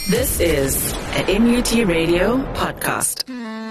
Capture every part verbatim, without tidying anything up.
This is an M U T Radio podcast.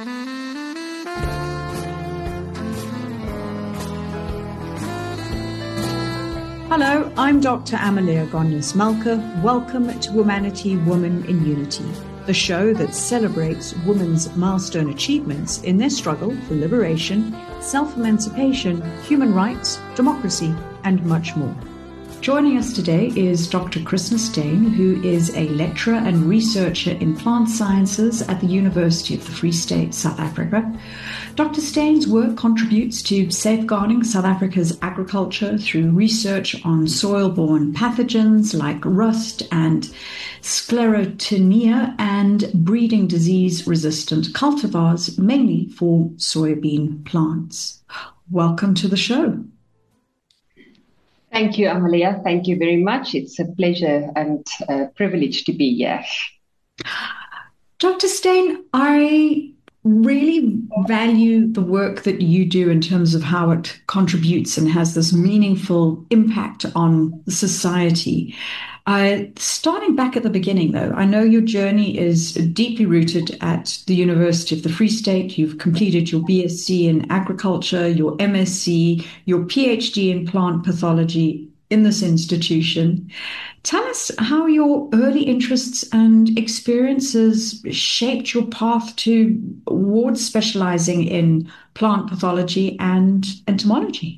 Hello, I'm Doctor Amalia Gonyas-Malka. Welcome to Humanity Women in Unity, the show that celebrates women's milestone achievements in their struggle for liberation, self-emancipation, human rights, democracy, and much more. Joining us today is Doctor Krishna Steyn, who is a lecturer and researcher in plant sciences at the University of the Free State, South Africa. Doctor Steyn's work contributes to safeguarding South Africa's agriculture through research on soil-borne pathogens like rust and sclerotinia and breeding disease-resistant cultivars, mainly for soybean plants. Welcome to the show. Thank you, Amalia. Thank you very much. It's a pleasure and a privilege to be here. Doctor Steyn, I really value the work that you do in terms of how it contributes and has this meaningful impact on society. Uh, starting back at the beginning, though, I know your journey is deeply rooted at the University of the Free State. You've completed your B S c in agriculture, your M S c, your PhD in plant pathology in this institution. Tell us how your early interests and experiences shaped your path towards specializing in plant pathology and entomology.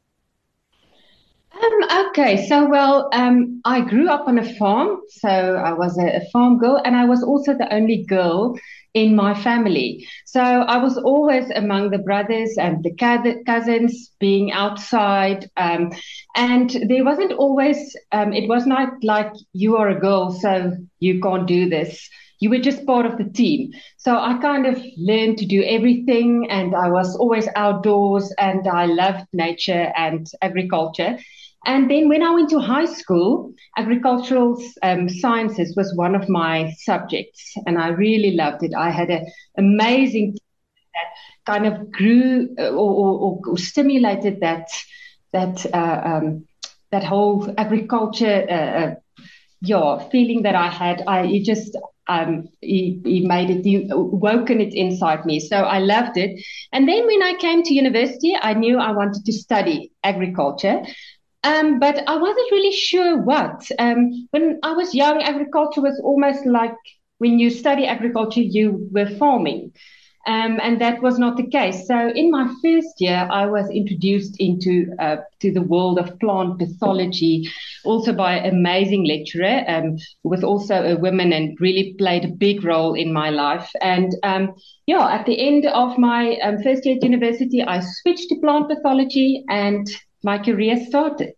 Um, okay, so well, um, I grew up on a farm, so I was a, a farm girl, and I was also the only girl in my family. So I was always among the brothers and the cousins, being outside, um, and there wasn't always, um, it was not like you are a girl, so you can't do this. You were just part of the team. So I kind of learned to do everything, and I was always outdoors, and I loved nature and agriculture. And then when I went to high school, agricultural um, sciences was one of my subjects, and I really loved it. I had an amazing team that kind of grew or, or, or stimulated that that uh, um, that whole agriculture uh, yeah feeling that I had. I it just um, he, he made it, he woken it inside me. So I loved it. And then when I came to university, I knew I wanted to study agriculture. Um, but I wasn't really sure what. Um, when I was young, agriculture was almost like when you study agriculture, you were farming. Um, and that was not the case. So in my first year, I was introduced into uh, to the world of plant pathology, also by an amazing lecturer, um, who was also a woman and really played a big role in my life. And um, yeah, at the end of my um, first year at university, I switched to plant pathology and my career started.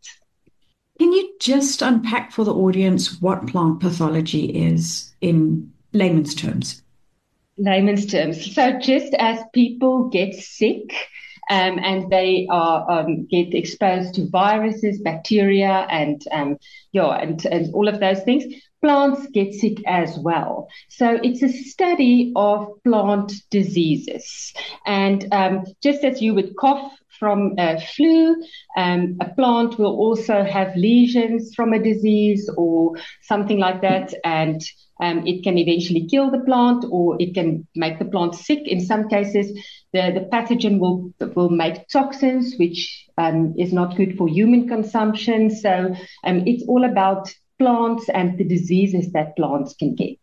Can you just unpack for the audience what plant pathology is in layman's terms? Layman's terms. So just as people get sick um, and they are um, get exposed to viruses, bacteria, and um, yeah, and, and all of those things, plants get sick as well. So it's a study of plant diseases. And um, just as you would cough from a flu, um, a plant will also have lesions from a disease or something like that, and um, it can eventually kill the plant, or it can make the plant sick. In some cases, the, the pathogen will will make toxins, which um, is not good for human consumption. So um, it's all about plants and the diseases that plants can get.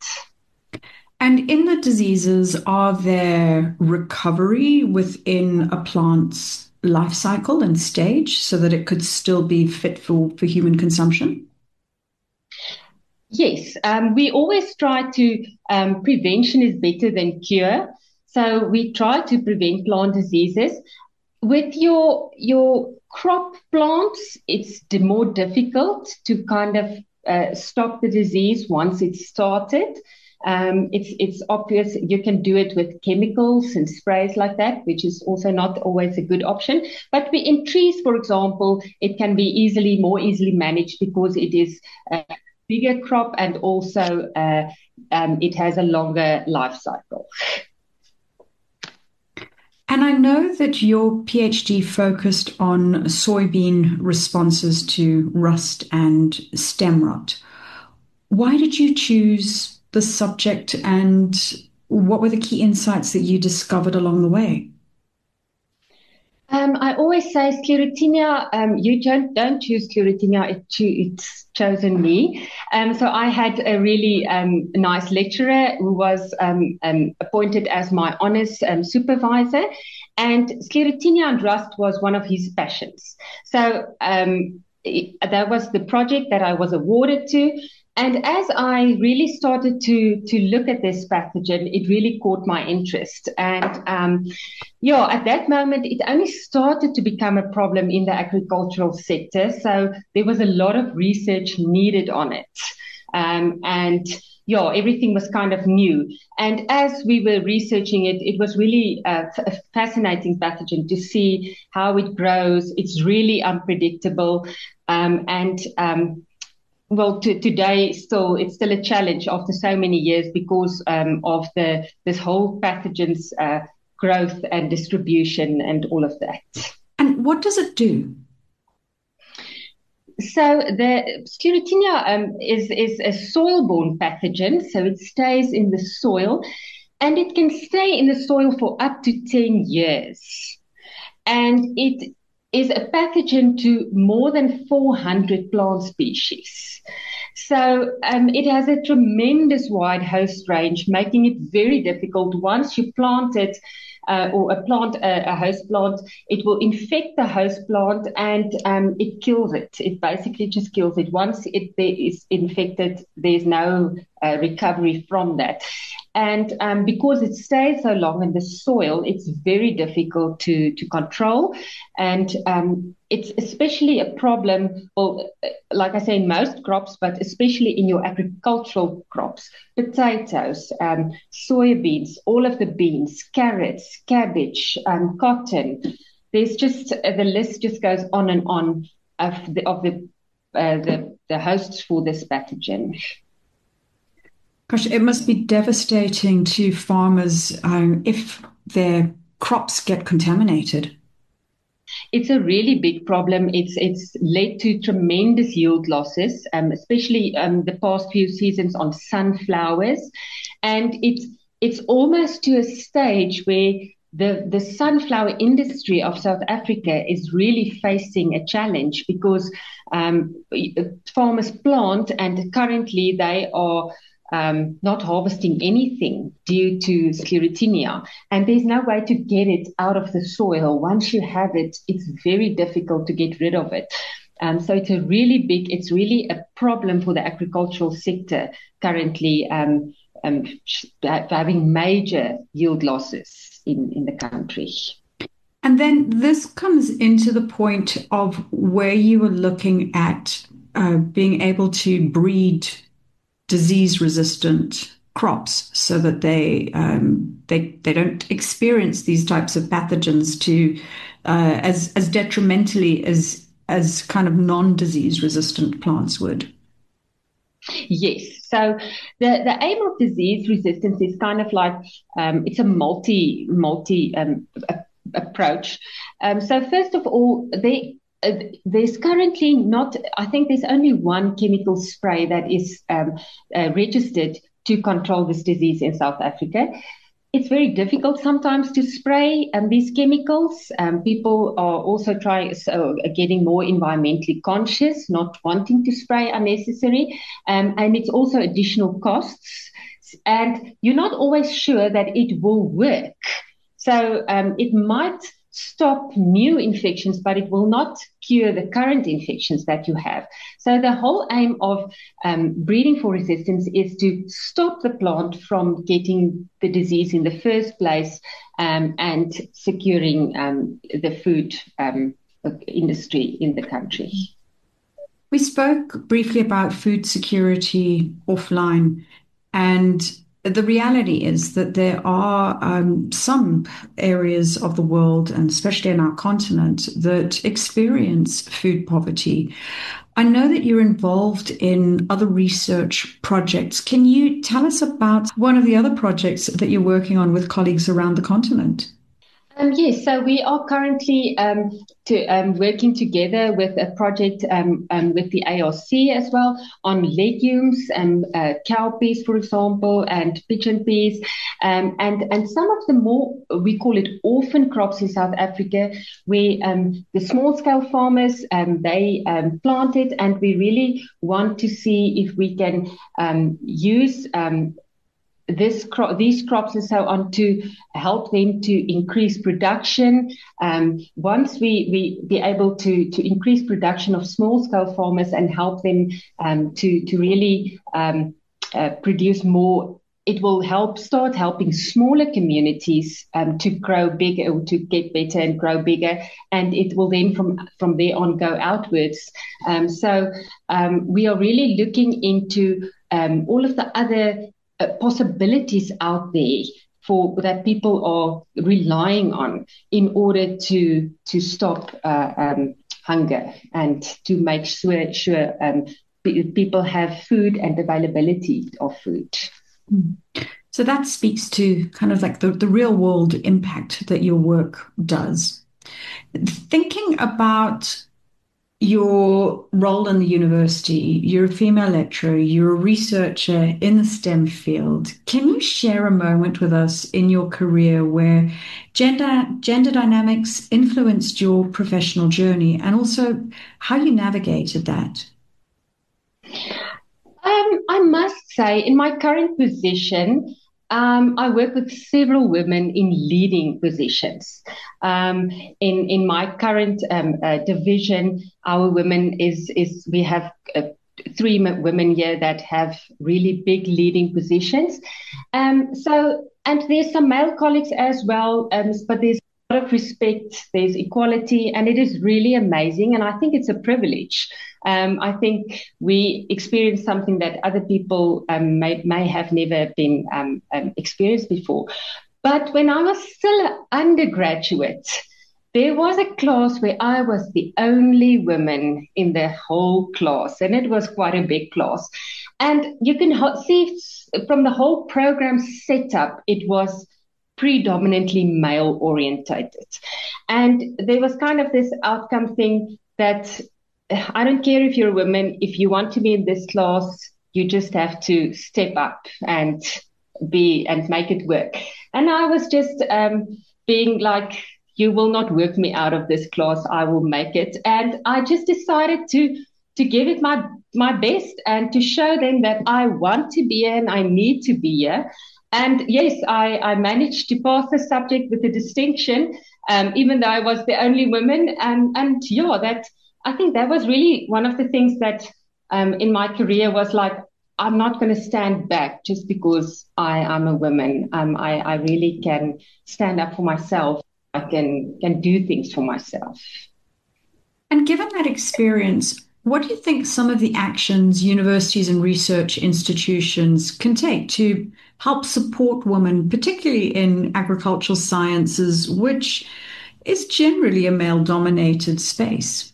And in the diseases, are there recovery within a plant's life cycle and stage so that it could still be fit for, for human consumption? Yes, um, we always try to, um, prevention is better than cure. So we try to prevent plant diseases. With your, your crop plants, it's the more difficult to kind of uh, stop the disease once it's started. Um, it's it's obvious you can do it with chemicals and sprays like that, which is also not always a good option. But we, in trees, for example, it can be easily, more easily managed because it is a bigger crop and also uh, um, it has a longer life cycle. And I know that your PhD focused on soybean responses to rust and stem rot. Why did you choose the subject, and what were the key insights that you discovered along the way? Um, I always say Sclerotinia, um, you don't, don't choose Sclerotinia, it cho- it's chosen me. Um, so I had a really um, nice lecturer who was um, um, appointed as my honours um, supervisor, and Sclerotinia and rust was one of his passions. So um, it, that was the project that I was awarded to. And as I really started to to look at this pathogen, it really caught my interest. And um, yeah, at that moment, it only started to become a problem in the agricultural sector. So there was a lot of research needed on it. Um, and yeah, everything was kind of new. And as we were researching it, it was really a, a fascinating pathogen to see how it grows. It's really unpredictable. Um, and um, well, to, today still it's still a challenge after so many years because um, of the this whole pathogens uh, growth and distribution and all of that. And what does it do? So the Sclerotinia um, is is a soil-borne pathogen, so it stays in the soil, and it can stay in the soil for up to ten years, and it is a pathogen to more than four hundred plant species. So um, it has a tremendous wide host range, making it very difficult. Once you plant it, uh, or a plant, a, a host plant, it will infect the host plant and um, it kills it. It basically just kills it. Once it is infected, there's no uh, recovery from that. And um, because it stays so long in the soil, it's very difficult to, to control. And um, it's especially a problem, well, like I say, in most crops, but especially in your agricultural crops, potatoes, um, soybeans, all of the beans, carrots, cabbage, um, cotton. There's just, the list just goes on and on of the, of the, uh, the, the hosts for this pathogen. Gosh, it must be devastating to farmers um, if their crops get contaminated. It's a really big problem. It's it's led to tremendous yield losses, um, especially um, the past few seasons on sunflowers, and it's it's almost to a stage where the the sunflower industry of South Africa is really facing a challenge because um, farmers plant, and currently they are Um, not harvesting anything due to Sclerotinia, and there's no way to get it out of the soil. Once you have it, it's very difficult to get rid of it. Um, so it's a really big, it's really a problem for the agricultural sector currently, um, um, having major yield losses in, in the country. And then this comes into the point of where you were looking at uh, being able to breed disease-resistant crops so that they um, they they don't experience these types of pathogens to uh, as as detrimentally as as kind of non-disease-resistant plants would. Yes. So the, the aim of disease resistance is kind of like um, it's a multi multi um, a, approach. Um, so first of all, they Uh, there's currently not, I think there's only one chemical spray that is um, uh, registered to control this disease in South Africa. It's very difficult sometimes to spray um, these chemicals. Um, people are also trying, so getting more environmentally conscious, not wanting to spray unnecessary. Um, and it's also additional costs. And you're not always sure that it will work. So um, it might stop new infections, but it will not cure the current infections that you have. So the whole aim of um, breeding for resistance is to stop the plant from getting the disease in the first place um, and securing um, the food um, industry in the country. We spoke briefly about food security offline, and the reality is that there are um, some areas of the world, and especially in our continent, that experience food poverty. I know that you're involved in other research projects. Can you tell us about one of the other projects that you're working on with colleagues around the continent? Um, yes, so we are currently um, to, um, working together with a project um, um, with the A R C as well on legumes and uh, cowpeas, for example, and pigeon peas, um, and and some of the more, we call it orphan crops in South Africa, where um, the small scale farmers um, they um, plant it, and we really want to see if we can um, use um, this crop, these crops and so on to help them to increase production. Um, once we, we be able to, to increase production of small scale farmers and help them um, to, to really um, uh, produce more, it will help start helping smaller communities um, to grow bigger, or to get better and grow bigger. And it will then from, from there on go outwards. Um, so um, we are really looking into um, all of the other Uh, possibilities out there for that people are relying on in order to to stop uh, um, hunger and to make sure sure um, p- people have food and availability of food. So that speaks to kind of like the, the real world impact that your work does. Thinking about your role in the university, you're a female lecturer, you're a researcher in the STEM field. Can you share a moment with us in your career where gender gender dynamics influenced your professional journey, and also how you navigated that? Um, I must say, in my current position, Um, I work with several women in leading positions. Um, in in my current um, uh, division, our women is is we have uh, three women here that have really big leading positions. Um, so and there's some male colleagues as well, um, but there's a lot of respect, there's equality, and it is really amazing. And I think it's a privilege. Um, I think we experience something that other people um, may, may have never been um, um, experienced before. But when I was still an undergraduate, there was a class where I was the only woman in the whole class, and it was quite a big class. And you can see from the whole program setup, it was predominantly male orientated. And there was kind of this outcome thing that I don't care if you're a woman, if you want to be in this class, you just have to step up and be and make it work. And I was just um, being like, you will not work me out of this class, I will make it. And I just decided to to give it my my best and to show them that I want to be here and I need to be here. And yes, I, I managed to pass the subject with a distinction, um, even though I was the only woman. And, and yeah, that I think that was really one of the things that um, in my career was like, I'm not going to stand back just because I am a woman. Um, I, I really can stand up for myself. I can, can do things for myself. And given that experience, what do you think some of the actions universities and research institutions can take to help support women, particularly in agricultural sciences, which is generally a male-dominated space?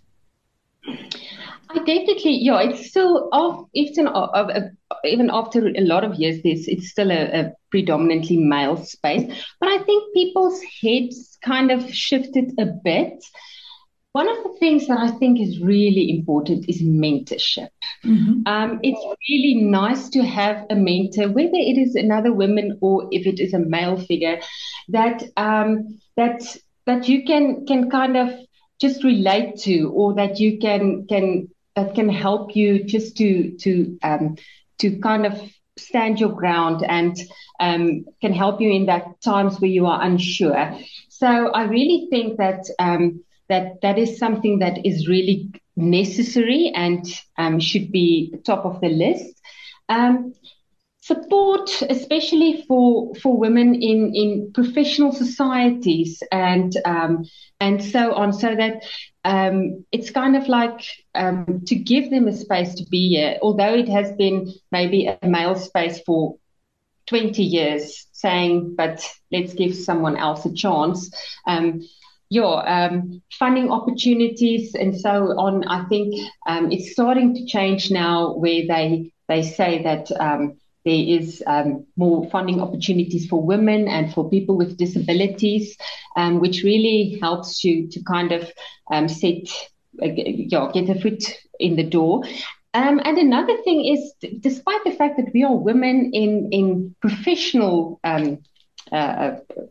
I definitely, yeah, it's still off, even, even after a lot of years, this it's still a, a predominantly male space. But I think people's heads kind of shifted a bit. One of the things that I think is really important is mentorship. Mm-hmm. Um, it's really nice to have a mentor, whether it is another woman or if it is a male figure, that um, that that you can can kind of just relate to, or that you can can that can help you just to to um, to kind of stand your ground and um, can help you in that times where you are unsure. So I really think that. Um, that that is something that is really necessary and um, should be top of the list. Um, support, especially for for women in, in professional societies and um, and so on, so that um, it's kind of like um, to give them a space to be here, although it has been maybe a male space for twenty years, saying, but let's give someone else a chance. Um, Yeah, um, funding opportunities and so on. I think um, it's starting to change now, where they they say that um, there is um, more funding opportunities for women and for people with disabilities, um, which really helps you to kind of um, set, uh, yeah, get a foot in the door. Um, and another thing is, despite the fact that we are women in, in professional um, uh,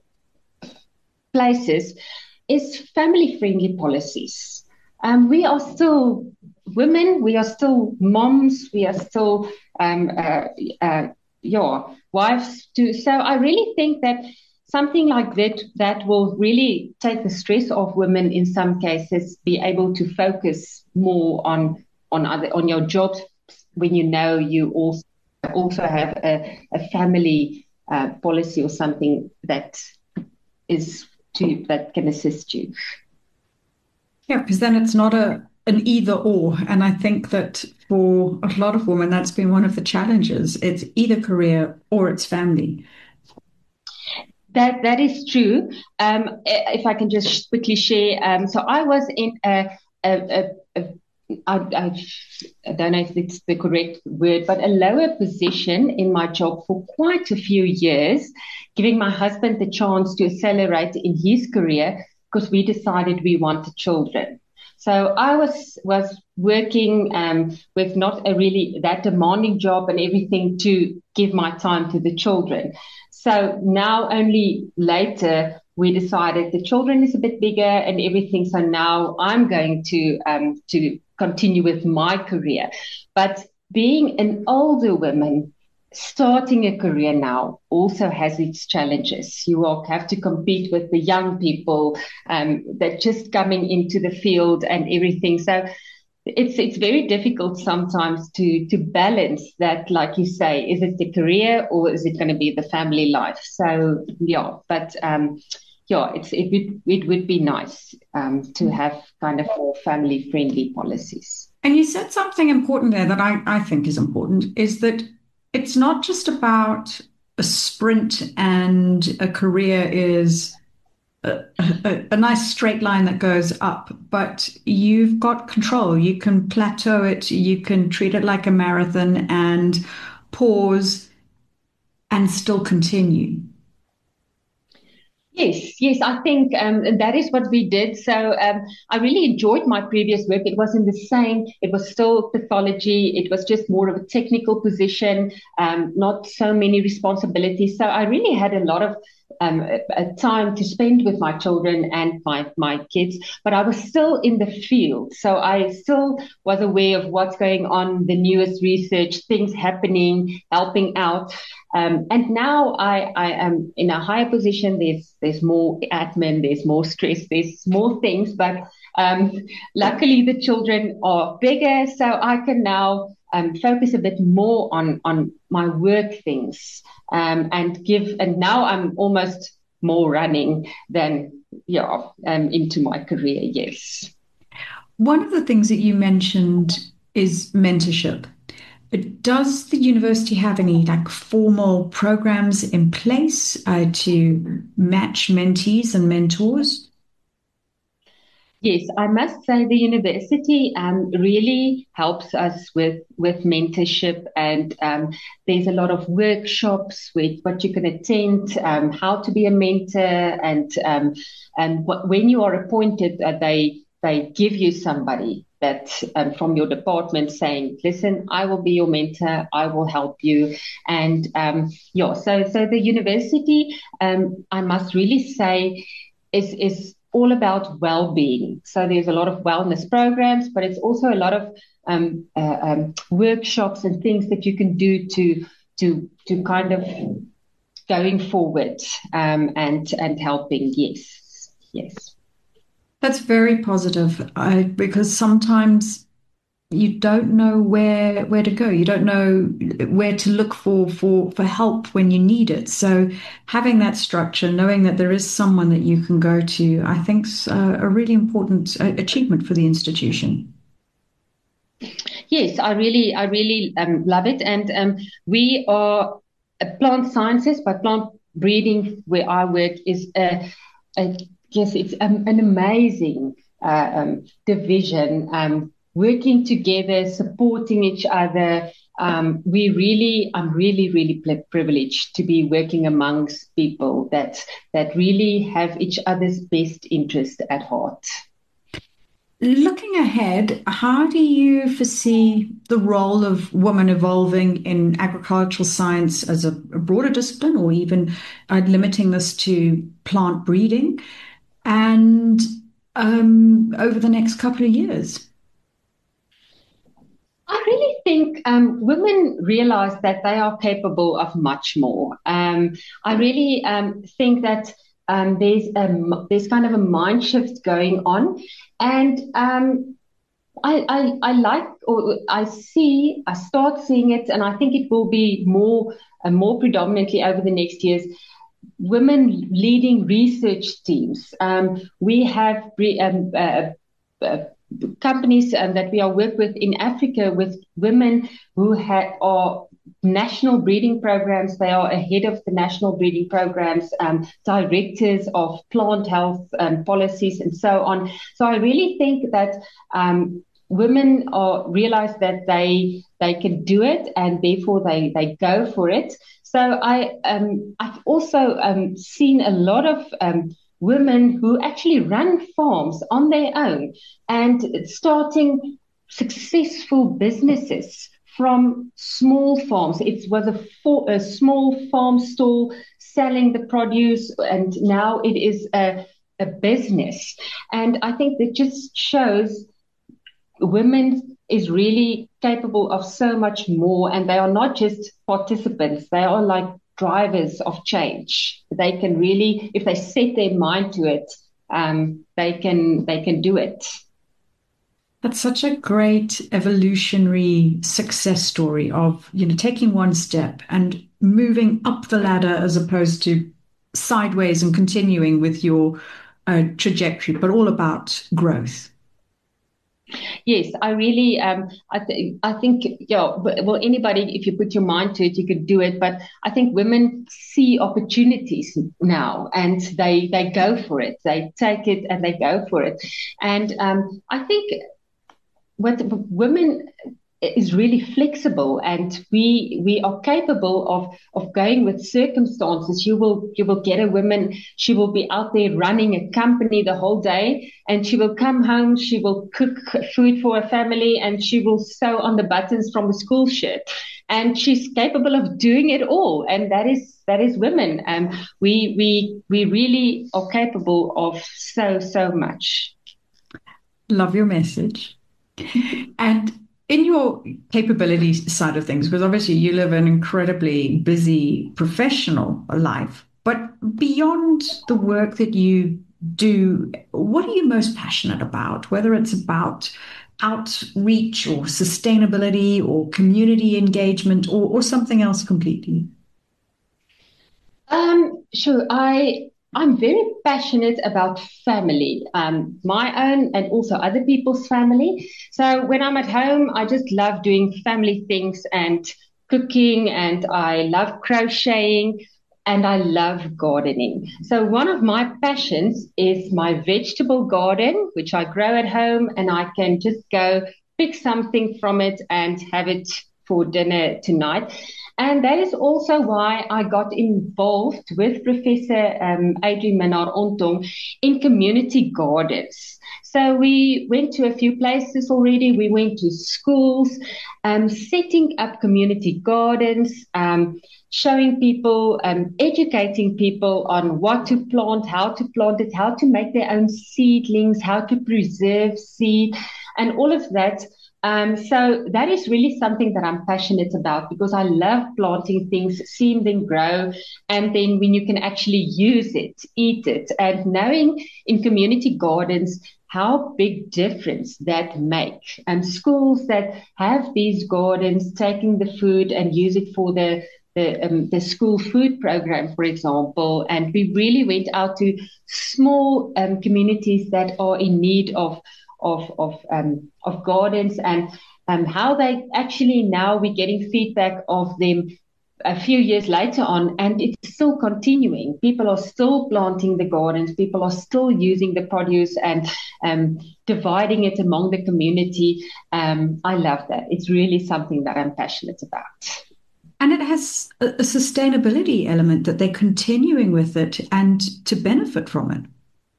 places, is family-friendly policies. Um, we are still women, we are still moms, we are still um, uh, uh, yeah, wives too. So I really think that something like that that will really take the stress off women in some cases, be able to focus more on on other on your jobs when you know you also also have a, a family uh, policy or something that is to that can assist you. Yeah, because then it's not a an either or. And I think that for a lot of women, that's been one of the challenges. It's either career or it's family. That that is true. Um, if I can just quickly share, um, so I was in a, a, a, a I, I, I don't know if it's the correct word, but a lower position in my job for quite a few years, giving my husband the chance to accelerate in his career because we decided we wanted children. So I was was working um, with not a really that demanding job and everything to give my time to the children. So now only later we decided the children is a bit bigger and everything. So now I'm going to um, to continue with my career. But being an older woman, starting a career now also has its challenges. You will have to compete with the young people um, that just coming into the field and everything. So it's it's very difficult sometimes to to balance that, like you say, is it the career or is it going to be the family life? So yeah, but um, yeah, it's it would it would be nice um, to have kind of more family friendly policies. And you said something important there that I, I think is important, is that it's not just about a sprint and a career is a, a, a nice straight line that goes up, but you've got control. You can plateau it, you can treat it like a marathon and pause and still continue. Yes, yes, I think um, that is what we did. So um, I really enjoyed my previous work. It wasn't the same. It was still pathology. It was just more of a technical position, um, not so many responsibilities. So I really had a lot of um, a, a time to spend with my children and my, my kids, but I was still in the field. So I still was aware of what's going on, the newest research, things happening, helping out. Um, and now I, I am in a higher position. There's there's more admin, there's more stress, there's more things. But um, luckily the children are bigger, so I can now um, focus a bit more on on my work things um, and give. And now I'm almost more running than yeah um, into my career. Yes. One of the things that you mentioned is mentorship. Does the university have any like formal programs in place uh, to match mentees and mentors? Yes, I must say the university um, really helps us with, with mentorship, and um, there's a lot of workshops with what you can attend, um, how to be a mentor, and um, and what, when you are appointed, uh, they they give you somebody that um, from your department saying, listen, I will be your mentor, I will help you. And um, yeah, so so the university, um, I must really say, is is all about well-being. So there's a lot of wellness programs, but it's also a lot of um, uh, um, workshops and things that you can do to to to kind of going forward um, and and helping. Yes, yes. That's very positive I, because sometimes you don't know where where to go. You don't know where to look for for for help when you need it. So having that structure, knowing that there is someone that you can go to, I think is a, a really important uh, achievement for the institution. Yes, I really I really um, love it, and um, we are uh, plant sciences, but plant breeding where I work is a, a yes, it's um, an amazing uh, um, division. Um, working together, supporting each other, um, we really, I'm really, really privileged to be working amongst people that that really have each other's best interest at heart. Looking ahead, how do you foresee the role of women evolving in agricultural science as a, a broader discipline, or even uh, limiting this to plant breeding, and um, over the next couple of years? I really think um, women realize that they are capable of much more. Um, I really um, think that um, there's a, there's kind of a mind shift going on, and um, I, I I like, or I see, I start seeing it, and I think it will be more uh, more predominantly over the next years. Women leading research teams. Um, we have um, uh, uh, companies um, that we are work with in Africa with women who ha- are national breeding programs. They are ahead of the national breeding programs, um, directors of plant health um, policies, and so on. So I really think that um, women are realize that they they can do it, and therefore they they go for it. So I um, I've also um, seen a lot of um, women who actually run farms on their own and starting successful businesses from small farms. It was a, for, a small farm stall selling the produce, and now it is a, a business. And I think that just shows women is really capable of so much more, and they are not just participants, they are like drivers of change. They can really, if they set their mind to it, um, they can they can do it. That's such a great evolutionary success story of, you know, taking one step and moving up the ladder as opposed to sideways and continuing with your uh, trajectory, but all about growth. Yes, I really, um, I, th- I think, yeah, well, anybody, if you put your mind to it, you could do it. But I think women see opportunities now, and they they go for it. They take it and they go for it. And um, I think what women is really flexible, and we we are capable of of going with circumstances. You will you will get a woman, she will be out there running a company the whole day, and she will come home, she will cook food for her family, and she will sew on the buttons from a school shirt, and she's capable of doing it all. And that is that is women, and um, we we we really are capable of so so much. Love your message. And in your capability side of things, because obviously you live an incredibly busy professional life, but beyond the work that you do, what are you most passionate about? Whether it's about outreach or sustainability or community engagement, or, or something else completely? Um, sure. I I'm very passionate about family, um, my own and also other people's family. So when I'm at home, I just love doing family things and cooking, and I love crocheting, and I love gardening. So one of my passions is my vegetable garden, which I grow at home, and I can just go pick something from it and have it for dinner tonight. And that is also why I got involved with Professor um, Adrian Minnaar-Ontong in community gardens. So we went to a few places already. We went to schools, um, setting up community gardens, um, showing people, um, educating people on what to plant, how to plant it, how to make their own seedlings, how to preserve seed, and all of that. Um, so that is really something that I'm passionate about, because I love planting things, seeing them grow, and then when you can actually use it, eat it, and knowing in community gardens how big difference that make. And schools that have these gardens, taking the food and use it for the the, um, the school food program, for example. And we really went out to small um, communities that are in need of of of um, of gardens, and um, how they actually, now we're getting feedback of them a few years later on, and it's still continuing. People are still planting the gardens. People are still using the produce and um, dividing it among the community. Um, I love that. It's really something that I'm passionate about. And it has a, a sustainability element that they're continuing with it and to benefit from it.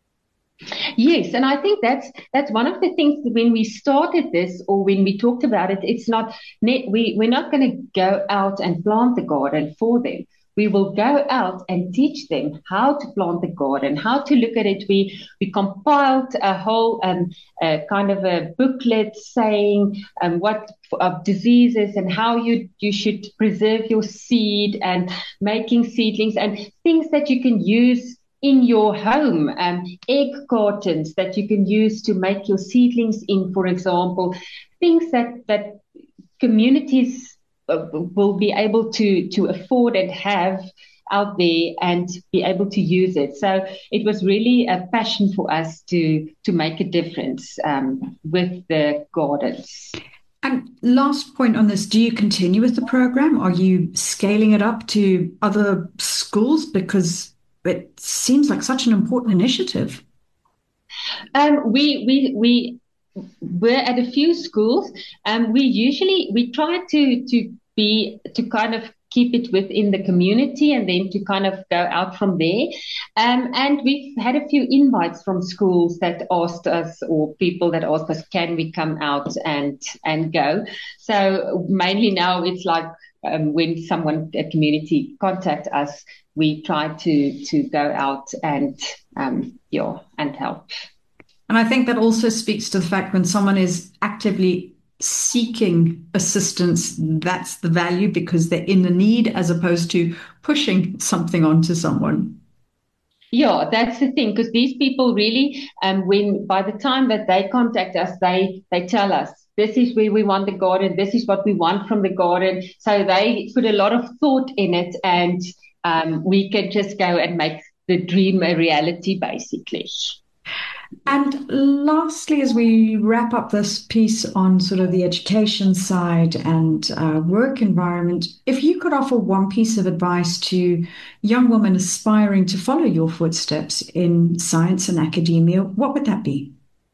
Yes, and I think that's that's one of the things that when we started this or when we talked about it, it's not we we're not going to go out and plant the garden for them. We will go out and teach them how to plant the garden, how to look at it. We we compiled a whole um, uh, kind of a booklet saying um, what of diseases and how you you should preserve your seed and making seedlings and things that you can use in your home, um, egg cartons that you can use to make your seedlings in, for example, things that that communities uh, will be able to to afford and have out there and be able to use it. So it was really a passion for us to to make a difference um, with the gardens. And last point on this, do you continue with the program? Are you scaling it up to other schools? Because it seems like such an important initiative. Um, we we we we're at a few schools, and we usually we try to to be to kind of keep it within the community and then to kind of go out from there. Um, and we've had a few invites from schools that asked us, or people that asked us, can we come out and and go? So mainly now it's like um, when someone, a community, contact us, we try to to go out and um, yeah and help. And I think that also speaks to the fact when someone is actively seeking assistance, that's the value because they're in the need as opposed to pushing something onto someone. Yeah, that's the thing, because these people really, um, when by the time that they contact us, they they tell us, this is where we want the garden, this is what we want from the garden. So they put a lot of thought in it, and um, we can just go and make the dream a reality, basically. And lastly, as we wrap up this piece on sort of the education side and uh, work environment, if you could offer one piece of advice to young women aspiring to follow your footsteps in science and academia, what would that be?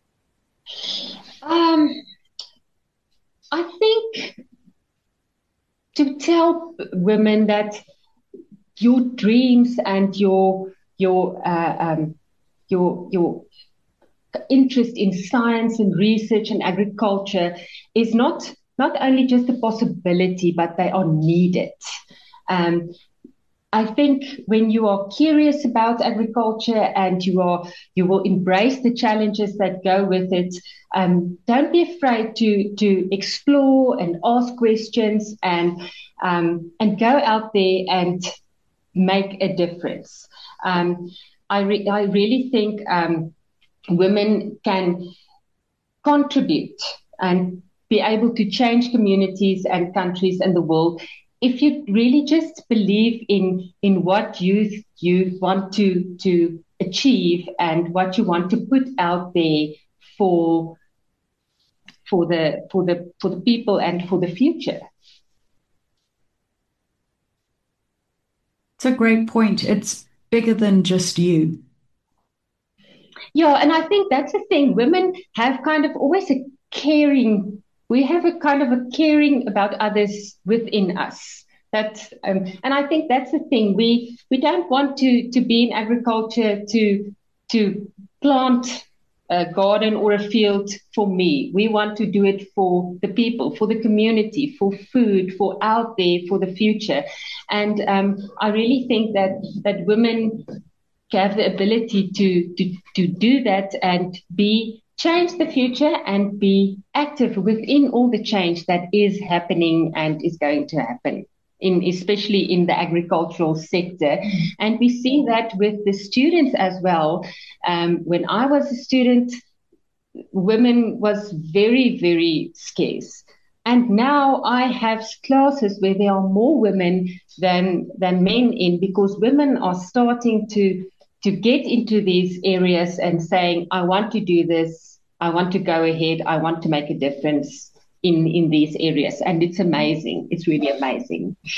Um, I think to tell women that your dreams and your your uh, um, your your interest in science and research and agriculture is not not only just a possibility, but they are needed. Um, I think when you are curious about agriculture and you are you will embrace the challenges that go with it, um, don't be afraid to to explore and ask questions and um, and go out there and make a difference. Um, I re- I really think um, women can contribute and be able to change communities and countries and the world if you really just believe in in what you you want to to achieve and what you want to put out there for for the for the for the people and for the future. It's a great point. It's bigger than just you. Yeah, and I think that's the thing. Women have kind of always a caring, we have a kind of a caring about others within us. That, um, and I think that's the thing. We we don't want to to be in agriculture to to plant a garden or a field for me. We want to do it for the people, for the community, for food, for out there, for the future. And um, I really think that that women have the ability to, to, to do that and be change the future and be active within all the change that is happening and is going to happen, in especially in the agricultural sector. And we see that with the students as well. Um, when I was a student, women was very, very scarce. And now I have classes where there are more women than than men in, because women are starting to to get into these areas and saying, I want to do this, I want to go ahead, I want to make a difference in, in these areas. And it's amazing. It's really amazing.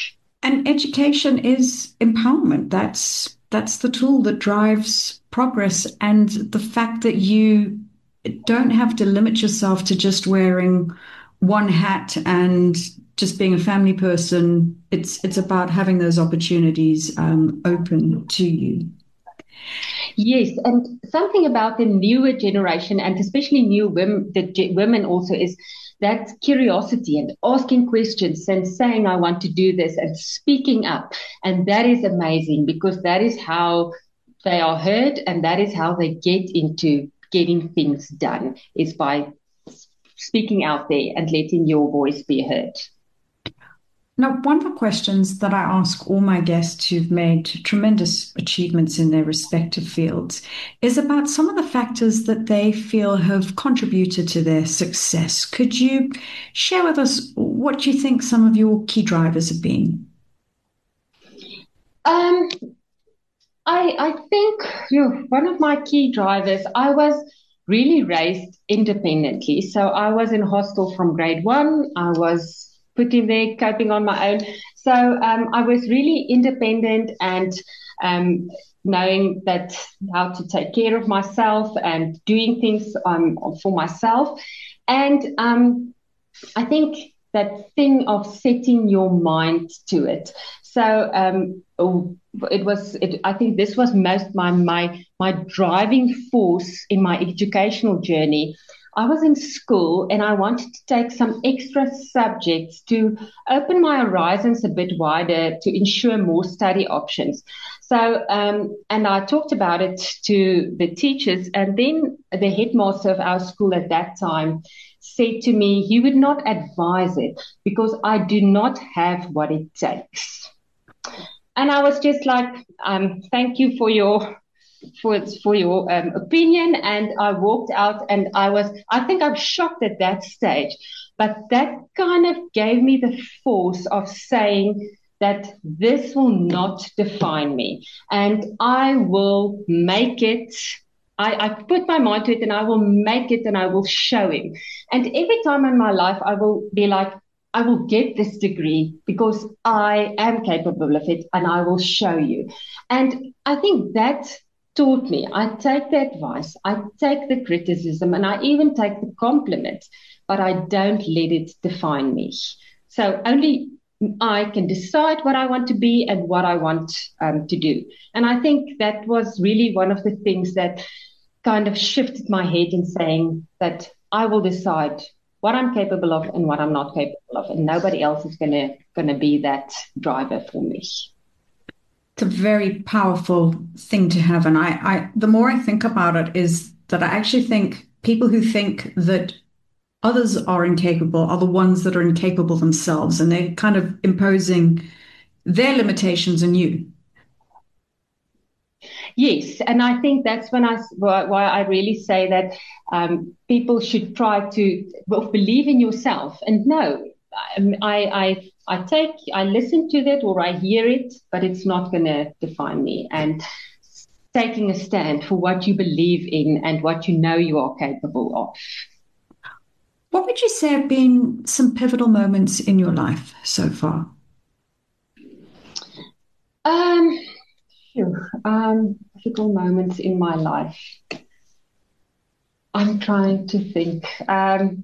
And education is empowerment. That's that's the tool that drives progress. And the fact that you don't have to limit yourself to just wearing one hat and just being a family person. It's it's about having those opportunities um, open to you. Yes, and something about the newer generation, and especially new women, the women also, is that curiosity and asking questions and saying, I want to do this, and speaking up. And that is amazing, because that is how they are heard, and that is how they get into getting things done, is by speaking out there and letting your voice be heard. Now, one of the questions that I ask all my guests who've made tremendous achievements in their respective fields is about some of the factors that they feel have contributed to their success. Could you share with us what you think some of your key drivers have been? Um, I, I think you know, one of my key drivers, I was really raised independently. So I was in hostel from grade one. I was put in there, coping on my own. So um, I was really independent, and um, knowing that how to take care of myself and doing things um, for myself. And um, I think that thing of setting your mind to it. So um, it was, it, I think this was most my, my, my driving force in my educational journey. I was in school and I wanted to take some extra subjects to open my horizons a bit wider, to ensure more study options. So, um, and I talked about it to the teachers, and then the headmaster of our school at that time said to me, he would not advise it because I do not have what it takes. And I was just like, um, thank you for your for for your um, opinion. And I walked out, and I was, I think I'm shocked at that stage, but that kind of gave me the force of saying that this will not define me, and I will make it. I, I put my mind to it, and I will make it, and I will show him. And every time in my life, I will be like, I will get this degree because I am capable of it, and I will show you. And I think that taught me. I take the advice, I take the criticism, and I even take the compliments, but I don't let it define me. So only I can decide what I want to be and what I want um, to do. And I think that was really one of the things that kind of shifted my head in saying that I will decide what I'm capable of and what I'm not capable of, and nobody else is gonna gonna be that driver for me. It's a very powerful thing to have. And I, I, the more I think about it, is that I actually think people who think that others are incapable are the ones that are incapable themselves, and they're kind of imposing their limitations on you. Yes, and I think that's when I why I really say that um, people should try to well, believe in yourself and know. I, I I take I listen to that or I hear it, but it's not going to define me. And taking a stand for what you believe in and what you know you are capable of. What would you say have been some pivotal moments in your life so far? Um. Um, difficult moments in my life. I'm trying to think. Um,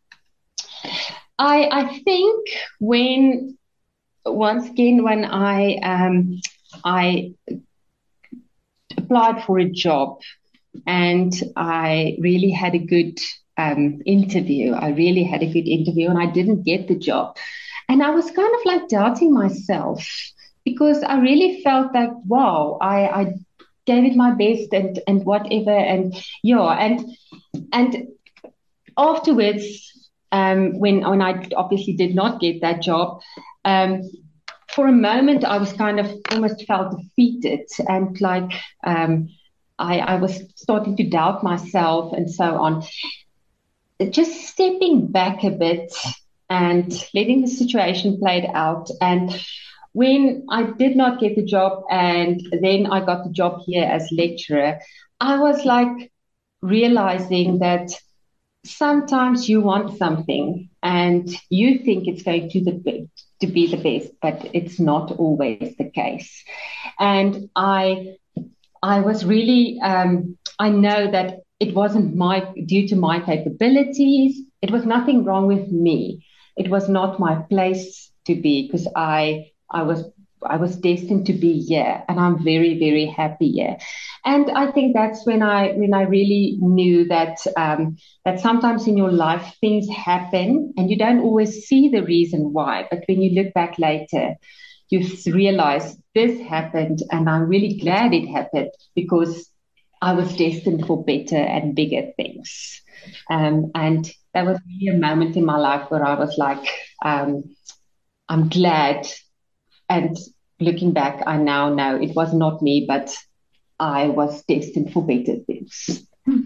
I I think when once again when I um I applied for a job and I really had a good um interview. I really had a good interview and I didn't get the job, and I was kind of like doubting myself. Because I really felt that, wow, I, I gave it my best and, and whatever. And yeah, and and afterwards, um, when, when I obviously did not get that job, um, for a moment, I was kind of almost felt defeated. And like um, I, I was starting to doubt myself and so on. Just stepping back a bit and letting the situation play out. And when I did not get the job and then I got the job here as lecturer, I was like realizing that sometimes you want something and you think it's going to the to be the best, but it's not always the case. And I I was really um, I know that it wasn't my due to my capabilities. It was nothing wrong with me. It was not my place to be, because I I was I was destined to be here, and I'm very, very happy here. And I think that's when I when I really knew that um, that sometimes in your life things happen, and you don't always see the reason why. But when you look back later, you realize this happened, and I'm really glad it happened, because I was destined for better and bigger things. Um, and that was really a moment in my life where I was like, um, I'm glad. And looking back, I now know it was not me, but I was destined for better things.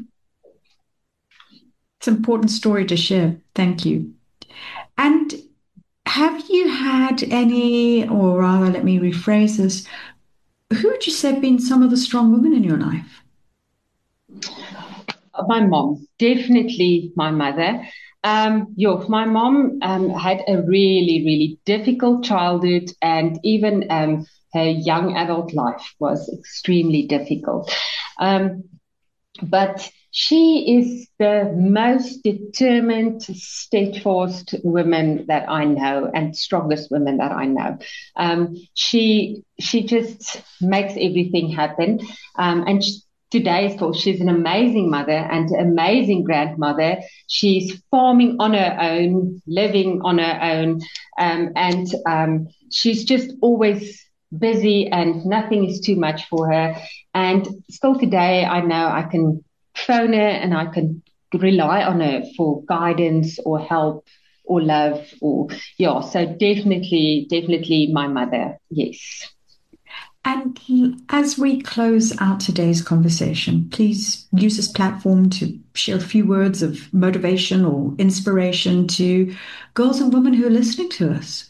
It's an important story to share. Thank you. And have you had any, or rather, let me rephrase this, who would you say have been some of the strong women in your life? My mom, definitely my mother. Um, yo, my mom um, had a really, really difficult childhood, and even um, her young adult life was extremely difficult. Um, but she is the most determined, steadfast woman that I know, and strongest woman that I know. Um, she she just makes everything happen, um, and she, today, so she's an amazing mother and amazing grandmother. She's farming on her own, living on her own, um, and um, she's just always busy, and nothing is too much for her. And still today, I know I can phone her and I can rely on her for guidance or help or love, or yeah. So definitely, definitely my mother. Yes. And as we close out today's conversation, please use this platform to share a few words of motivation or inspiration to girls and women who are listening to us.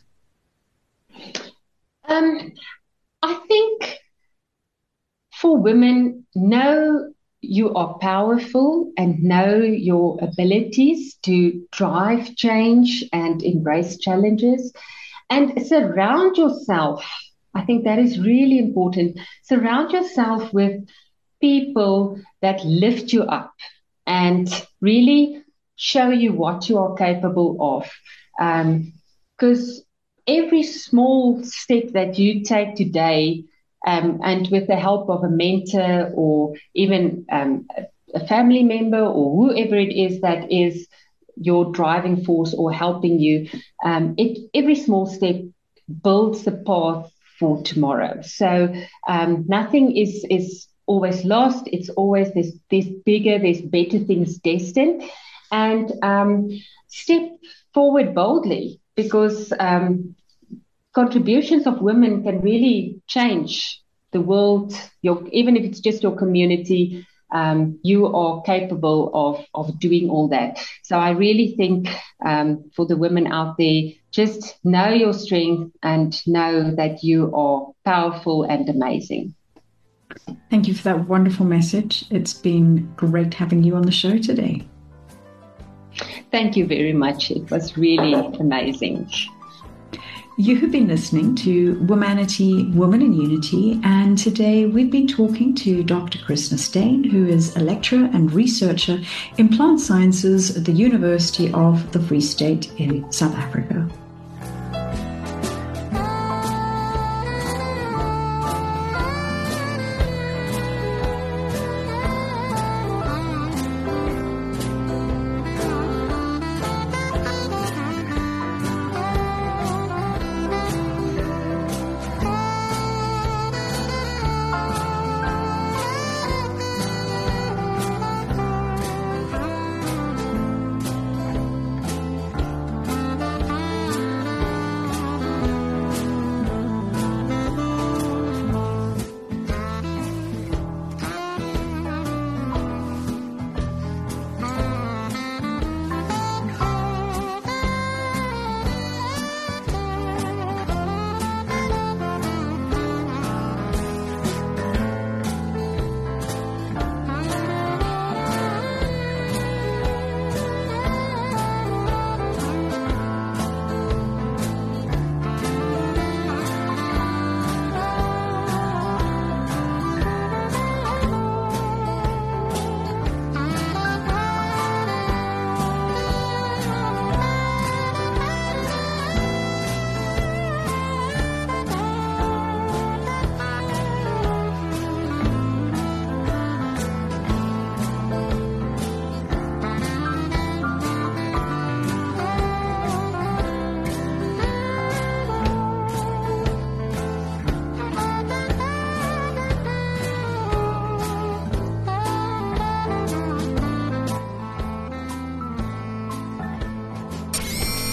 Um, I think for women, know you are powerful and know your abilities to drive change and embrace challenges, and surround yourself. I think that is really important. Surround yourself with people that lift you up and really show you what you are capable of. Because um, every small step that you take today, um, and with the help of a mentor or even um, a family member or whoever it is that is your driving force or helping you, um, it every small step builds the path for tomorrow. So um, nothing is is always lost. It's always there's, there's bigger, there's better things destined. And um, step forward boldly, because um, contributions of women can really change the world. Your, even if it's just your community, um, you are capable of, of doing all that. So I really think um, for the women out there, just know your strength and know that you are powerful and amazing. Thank you for that wonderful message. It's been great having you on the show today. Thank you very much. It was really amazing. You have been listening to Womanity, Woman in Unity, and today we've been talking to Doctor Krishna Steyn, who is a lecturer and researcher in plant sciences at the University of the Free State in South Africa.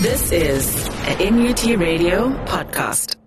This is a M U T Radio podcast.